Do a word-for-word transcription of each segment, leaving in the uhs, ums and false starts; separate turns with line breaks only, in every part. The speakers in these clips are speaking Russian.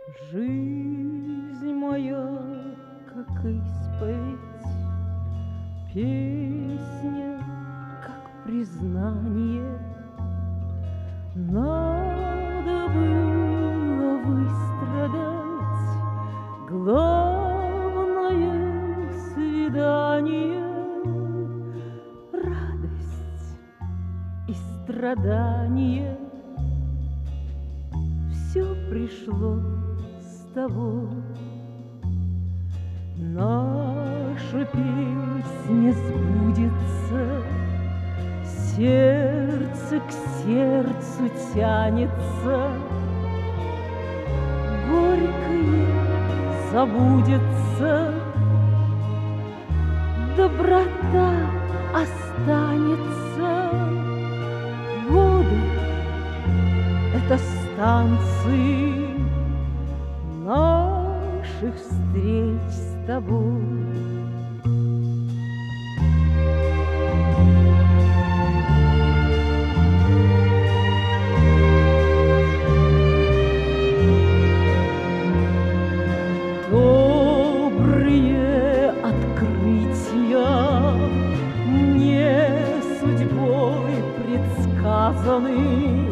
Жизнь моя, как исповедь, песня, как признание. Надо было выстрадать главное свидание. Радость и страдание — все пришло с того. Наша песня сбудется, сердце к сердцу тянется, горькое забудется, доброта останется. Годы — это станции наших встреч с тобой. Добрые открытия мне судьбой предсказаны,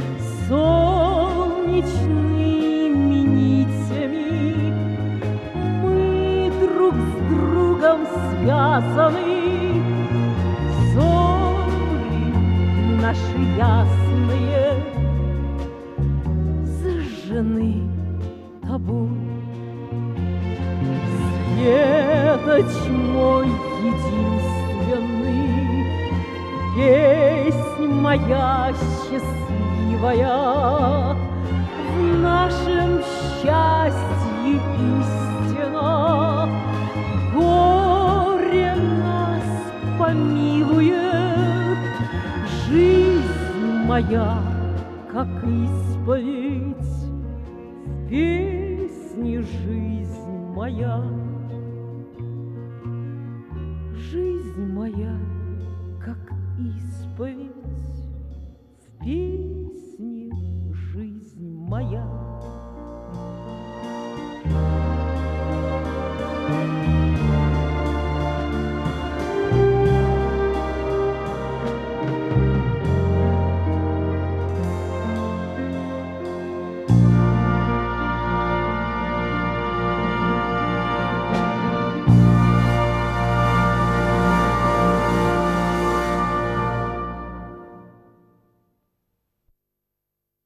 солнечными нитями мы друг с другом связаны. Зори наши ясные зажжены тобой. Светоч мой единственный, песнь моя счастливая, в нашем счастье истина. Горе нас помилует, жизнь моя, как исповедь, в песне жизнь моя. Жизнь моя.